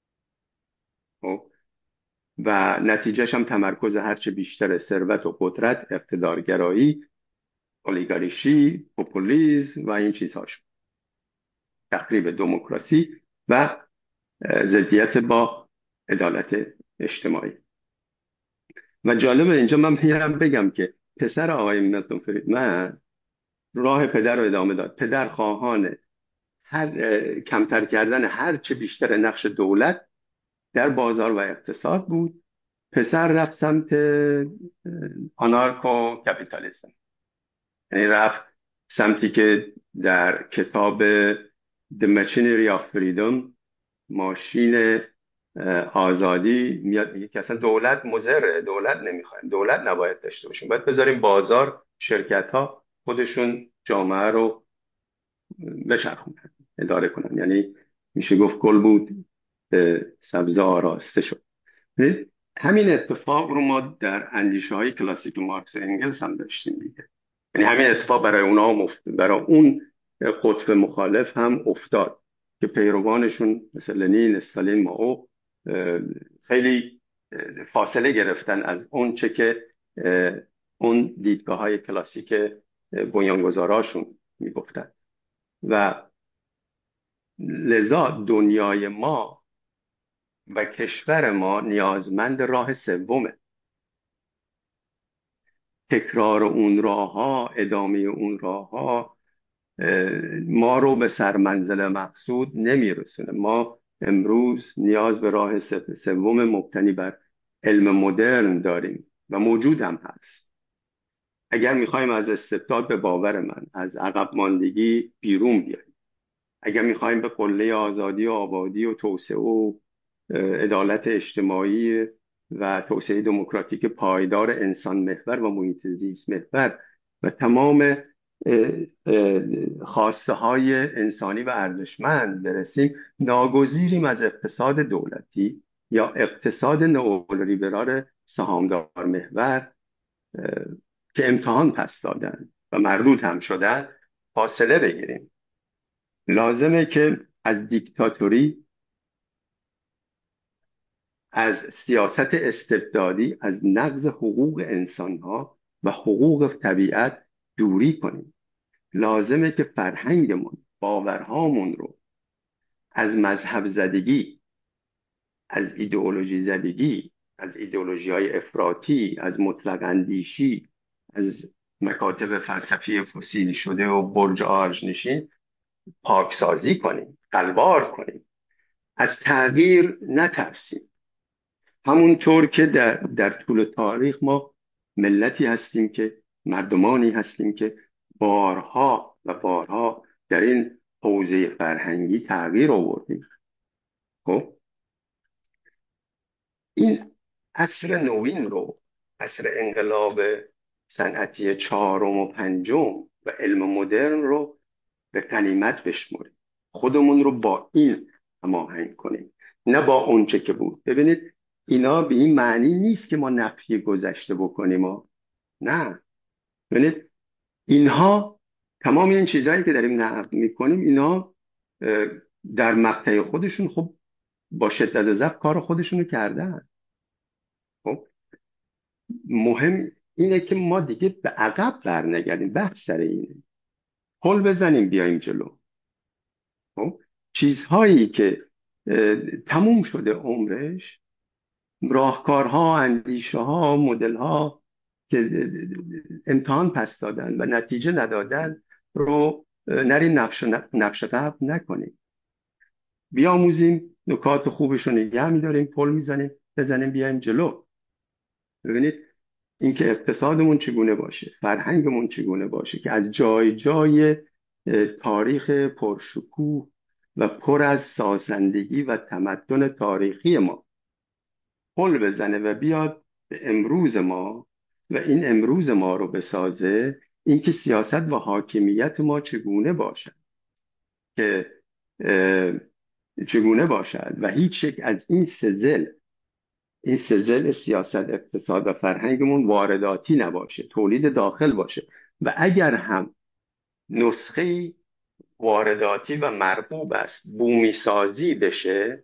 و نتیجهش هم تمرکز هرچه بیشتر ثروت و قدرت، اقتدارگرایی، اولیگارشی، پوپولیسم و این چیزها شد، تخریب دموکراسی و ضدیت با عدالت اجتماعی. و جالبه اینجا من میرم بگم که پسر آقای ملتون فریدمن راه پدر رو ادامه داد. پدر خواهان کمتر کردن هر چه بیشتر نقش دولت در بازار و اقتصاد بود. پسر رفت سمت آنارکو کپیتالیسم، یعنی رفت سمتی که در کتاب The Machinery of Freedom، ماشین آزادی، میاد میگه که اصلا دولت مضره، دولت نمیخوایم، دولت نباید داشته باشیم، باید بذاریم بازار، شرکت ها خودشون جامعه رو بچرخونن، اداره کنن. یعنی میشه گفت گل بود سبزه آراسته شد. همین اتفاق رو ما در اندیشه های کلاسیک مارکس و انگلس هم داشتیم دیگه. یعنی همین اتفاق برای اونا هم برای اون قطب مخالف هم افتاد که پیروانشون مثل لنین، استالین، مائو خیلی فاصله گرفتن از اون چه که اون دیدگاه های کلاسیک بنیانگذاراشون میگفتن. و لذا دنیای ما و کشور ما نیازمند راه سومه. تکرار اون راه ها، ادامه اون راه ها ما رو به سرمنزل مقصود نمیرسونه. ما امروز نیاز به راه سوم مبتنی بر علم مدرن داریم و موجود هم هست. اگر میخوایم از استبداد، به باور من، از عقب ماندگی بیرون بیاییم، اگر میخوایم به قله آزادی و آبادی و توسعه و عدالت اجتماعی و توسعه دموکراتیک پایدار انسان محور و محیط زیست محور و تمام خواسته های انسانی و ارزشمند برسیم، ناگزیریم از اقتصاد دولتی یا اقتصاد نئولیبرال سهامدار محور که امتحان پس دادن و مردود هم شدن فاصله بگیریم. لازمه که از دیکتاتوری، از سیاست استبدادی، از نقض حقوق انسانها و حقوق طبیعت دوری کنیم. لازمه که فرهنگمون، باورهامون رو از مذهب زدگی، از ایدئولوژی زدگی، از ایدئولوژی های افراطی، از مطلق اندیشی، از مکاتب فلسفی فسیلی شده و برج آرژ نشین پاکسازی کنیم، قلبار کنیم، از تغییر نترسیم. همونطور که در طول تاریخ ما ملتی هستیم که، مردمانی هستیم که بارها و بارها در این حوزه فرهنگی تغییر آوردیم. خب این عصر نوین رو، عصر انقلاب صنعتی چهارم و پنجم و علم مدرن رو به غنیمت بشمریم، خودمون رو با این هماهنگ کنیم، نه با اونچه که بود. ببینید اینا به این معنی نیست که ما نفی گذشته بکنیم نه. ببینید اینها، تمام این چیزهایی که داریم نقد میکنیم، اینا در مقطع خودشون خب با شدت ضبط کار خودشونو کردن. خب مهم اینه که ما دیگه به عقب برنگردیم. بحث سر اینه، پل بزنیم بیایم جلو. خب چیزهایی که تموم شده عمرش، راهکارها، اندیشه ها، مدل ها که امتحان پس دادن و نتیجه ندادن رو نریم نقش قبل نکنیم، بیاموزیم، نکات خوبش رو نگه میداریم، پل میزنیم، بزنیم بیایم جلو. ببینید اینکه اقتصادمون چگونه باشه، فرهنگمون چگونه باشه که از جای جای تاریخ پرشکوه و پر از سازندگی و تمدن تاریخی ما پل بزنه و بیاد به امروز ما و این امروز ما رو بسازه. اینکه سیاست و حاکمیت ما چگونه باشد، که چگونه باشد و هیچ یک از این سزل سیاست، اقتصاد و فرهنگمون وارداتی نباشه، تولید داخل باشه. و اگر هم نسخه وارداتی و مرغوب است بومی سازی بشه،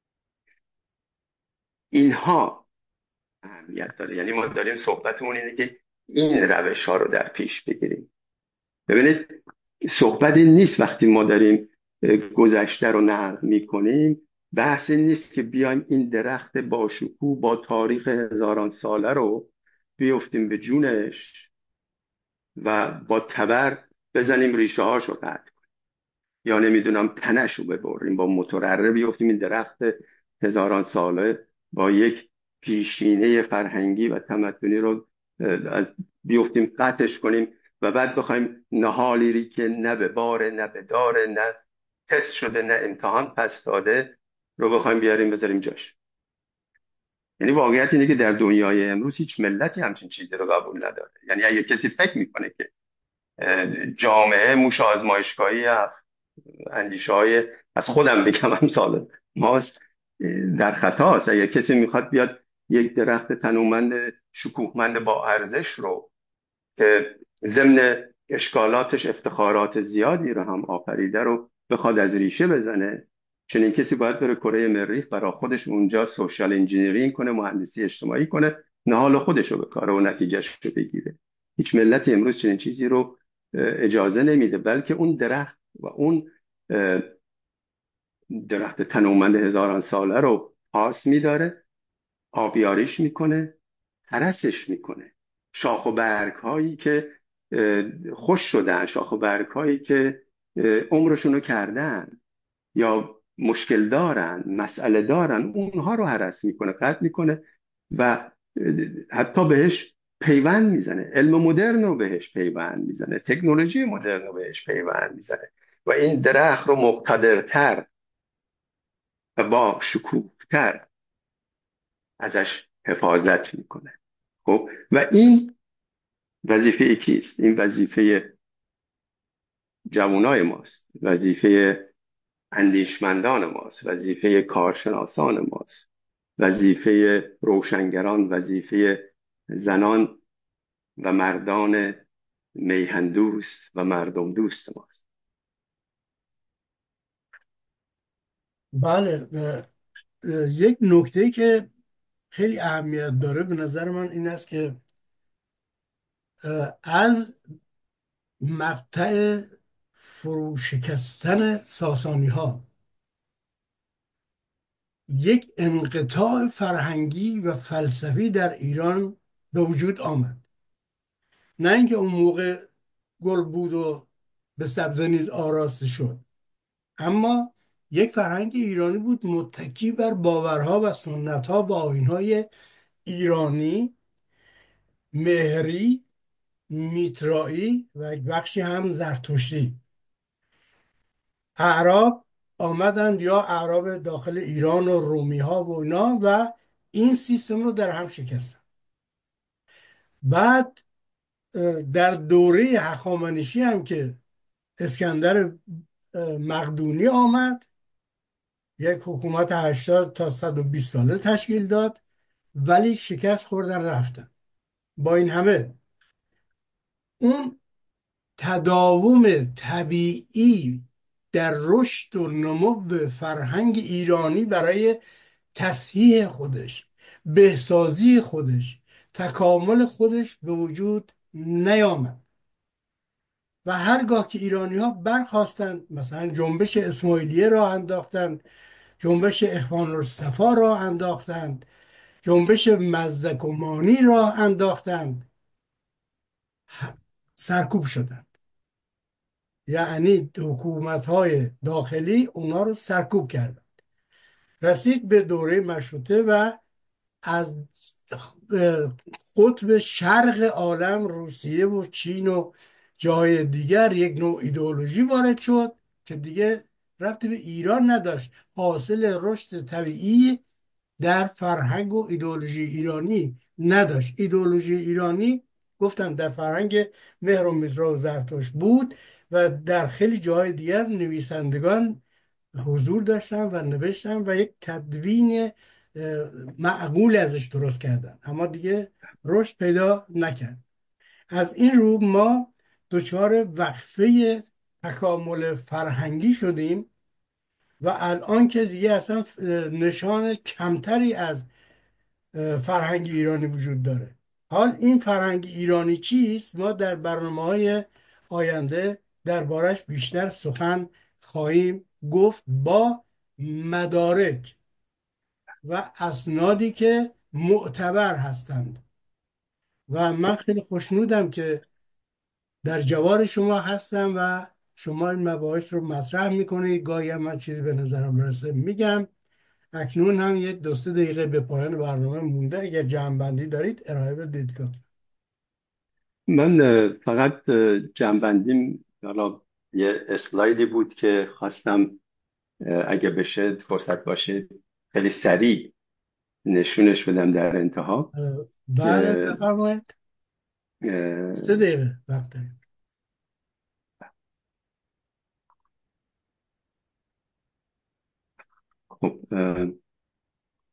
اینها اهمیت داره. یعنی ما داریم صحبتمون اینه که این روش ها رو در پیش بگیریم. ببینید صحبت این نیست وقتی ما داریم گذشته رو نقد میکنیم، بحث این نیست که بیایم این درخت باشکوه با تاریخ هزاران ساله رو بیفتیم به جونش و با تبر بزنیم ریشه هاشو قطع کنیم، یا نمیدونم تنش رو ببریم، با مترره بیفتیم این درخت هزاران ساله با یک پیشینه فرهنگی و تمدنی رو از بیفتیم قطعش کنیم و بعد بخوایم نهالی که نه به باره، نه به داره، نه تست شده، نه امتحان پس داده رو بخوایم بیاریم بذاریم جاش. یعنی واقعیت اینه که در دنیای امروز هیچ ملتی همچین چیزی رو قبول نداره. یعنی اگه کسی فکر میکنه که جامعه موش آزمایشگاهی اندیشه های، از خودم بگم، امثال ماست، در خطاست. اگه کسی میخواد بیاد یک درخت تنومند شکوهمند با ارزش رو که ضمن اشکالاتش افتخارات زیادی رو هم آفریده رو بخواد از ریشه بزنه. چنین کسی باید بره کره مریخ برای خودش اونجا سوشال انجینیرینگ کنه، مهندسی اجتماعی کنه، نه حال خودش رو بکاره و نتیجهش رو بگیره. هیچ ملتی امروز چنین چیزی رو اجازه نمیده، بلکه اون درخت و اون درخت تنومند هزاران ساله رو پاس میداره، آبیاریش میکنه، هرسش میکنه. شاخ و برگ هایی که خوش شدن، شاخ و برگ هایی که عمرشونو کردن یا مشکل دارن، مسئله دارن، اونها رو هرس میکنه، قطع میکنه و حتی بهش پیوند میزنه، علم مدرن رو بهش پیوند میزنه، تکنولوژی مدرن رو بهش پیوند میزنه و این درخت رو مقتدرتر و با شکوهتر ازش حفاظت میکنه. خب و این وظیفه کیست؟ این وظیفه جوانای ماست، وظیفه اندیشمندان ماست، وظیفه کارشناسان ماست، وظیفه روشنگران، وظیفه زنان و مردان میهندوست و مردم دوست ماست. بله. یک نکته که خیلی اهمیت داره به نظر من این است که از مقطع فروشکستن ساسانی ها یک انقطاع فرهنگی و فلسفی در ایران به وجود آمد. نه اینکه اون موقع گل بود و به سبزه نیز آراسته شد، اما یک فرهنگ ایرانی بود متکی بر باورها و سنتها و آیینهای ایرانی، مهری، میترایی و بخشی هم زرتشتی. اعراب آمدند، یا اعراب داخل ایران و رومی ها و اینا، و این سیستم رو در هم شکستن. بعد در دوره هخامنشی هم که اسکندر مقدونی آمد، یک حکومت 80 تا 120 ساله تشکیل داد، ولی شکست خوردن رفتن. با این همه اون تداوم طبیعی در رشد و نمو فرهنگ ایرانی برای تصحیح خودش، بهسازی خودش، تکامل خودش به وجود نیامد. و هرگاه که ایرانی ها برخواستند، مثلا جنبش اسماعیلیه را انداختند، جنبش اخوان الصفا را انداختند، جنبش مزدک و مانی را انداختند، سرکوب شدند. یعنی حکومت های داخلی اونا رو سرکوب کردند. رسید به دوره مشروطه و از قطب شرق عالم، روسیه و چین و جای دیگر، یک نوع ایدئولوژی وارد شد که دیگه ربطی به ایران نداشت. حاصل رشد طبیعی در فرهنگ و ایدئولوژی ایرانی نداشت. ایدئولوژی ایرانی گفتم در فرهنگ مهر و میترا و زرتشت بود و در خیلی جای دیگر نویسندگان حضور داشتن و نوشتن و یک تدوین معقول ازش درست کردن، اما دیگه رشد پیدا نکرد. از این رو ما دچار وقفه تکامل فرهنگی شدیم و الان که دیگه اصلا نشان کمتری از فرهنگ ایرانی وجود داره. حال این فرهنگ ایرانی چیست؟ ما در برنامه‌های آینده دربارش بیشتر سخن خواهیم گفت، با مدارک و اسنادی که معتبر هستند. و من خیلی خوشنودم که در جوار شما هستم و شما این مباحث رو مطرح میکنید. گاهی هم من چیزی به نظرم برسه میگم. اکنون هم یک دو سه دقیقه به پایان برنامه مونده، اگر جمع‌بندی دارید ارائه بدید لطفا. من فقط جنبندیم، حالا یه اسلایدی بود که خواستم اگه بشه فرصت باشه خیلی سریع نشونش بدم در انتها بله که بفرمایید. 3 دقیقه وقت داریم. خب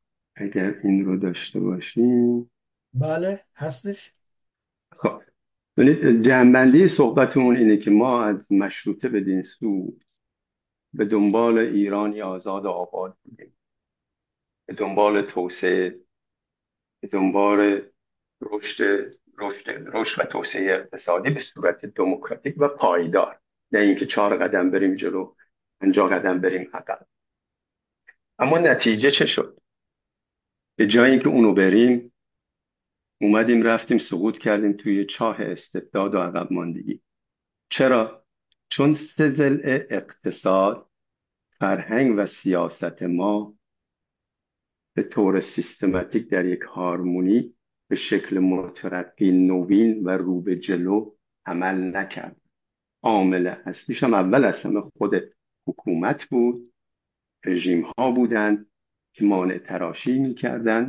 اگر این رو داشته باشیم. بله هستش. خب ببینید، جنبندی صحبتمون اینه که ما از مشروطه بدین سو به دنبال ایرانی آزاد و آباد بودیم، به دنبال توسعه، به دنبال رشد رشد و توسعه اقتصادی به صورت دموکراتیک و پایدار، نه اینکه 4 قدم بریم جلو 50 قدم بریم عقب. اما نتیجه چه شد؟ به جای اینکه اونو بریم، اومدیم رفتیم سقوط کردیم توی چاه استبداد و عقب ماندگی. چرا؟ چون سه ضلع اقتصاد، فرهنگ و سیاست ما به طور سیستماتیک در یک هارمونی به شکل مترقی، نوین و رو به جلو عمل نکرد. عامل اصلیش هم اول از همه خود حکومت بود، رژیم ها بودند که مانع تراشی میکردند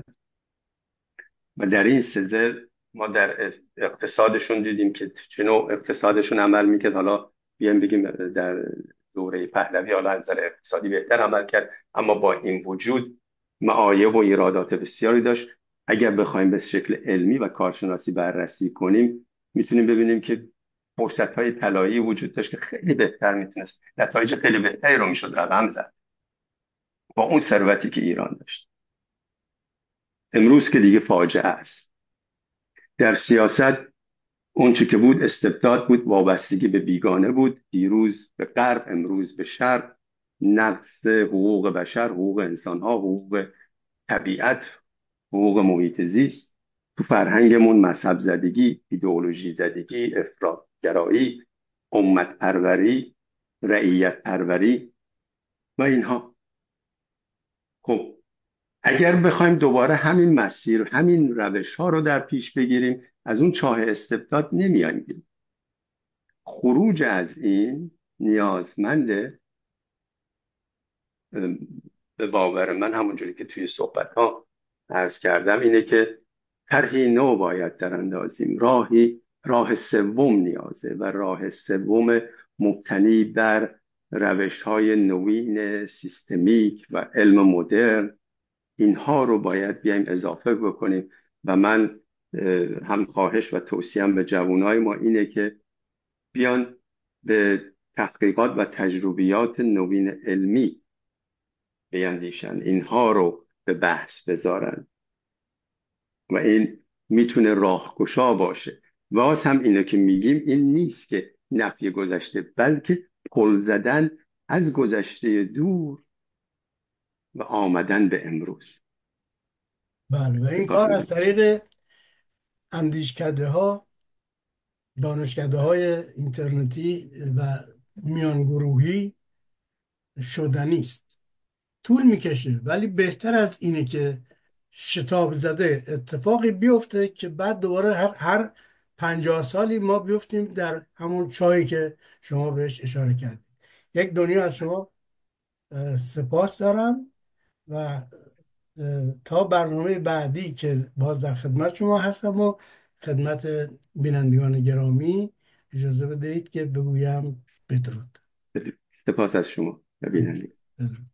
و در این سزل ما در اقتصادشون دیدیم که چه نوع اقتصادشون عمل میکرد. حالا بیایم بگیم در دوره پهلوی حالا از نظر اقتصادی بهتر عمل کرد، اما با این وجود معایب و ایرادات بسیاری داشت. اگر بخوایم به شکل علمی و کارشناسی بررسی کنیم، میتونیم ببینیم که فرصت‌های طلایی وجود داشت که خیلی بهتر میتونست، نتایج خیلی بهتری رو میشد رقم زد با اون ثروتی که ایران داشت. امروز که دیگه فاجعه است. در سیاست اون چه که بود استبداد بود، وابستگی به بیگانه بود، دیروز به غرب امروز به شرق، نقض حقوق بشر، حقوق انسانها، حقوق طبیعت، حقوق محیط زیست. تو فرهنگمون مذهب زدگی، ایدئولوژی زدگی، افراطگرایی، امت پروری، رعیت پروری و اینها. خب اگر بخوایم دوباره همین مسیر، همین روش ها رو در پیش بگیریم، از اون چاه استبداد نمیایم. خروج از این نیازمنده، به باور من همونجوری که توی صحبت ها عرض کردم، اینه که طرحی نو باید در اندازیم، راه سوم نیازه و راه سوم مبتنی بر روش های نوین سیستمیک و علم مدرن. اینها رو باید بیایم اضافه بکنیم و من هم خواهش و توصیم به جوانای ما اینه که بیان به تحقیقات و تجربیات نوین علمی بیندیشن، اینها رو به بحث بذارن و این میتونه راهگشا باشه. باز هم اینو که میگیم این نیست که نفی گذشته، بلکه پل زدن از گذشته دور و آمدن به امروز. بله، و این کار سپاس. از طریق اندیشکده ها، دانشکده های اینترنتی و میانگروهی شدنی است. طول میکشه، ولی بهتر از اینه که شتاب زده اتفاقی بیفته که بعد دوباره هر 50 سالی ما بیفتیم در همون چاهی که شما بهش اشاره کردید. یک دنیا از شما سپاس دارم و تا برنامه بعدی که باز در خدمت شما هستم و خدمت بینندگان گرامی اجازه بدهید که بگویم بدرود. سپاس از شما و بینندگان. بدرود.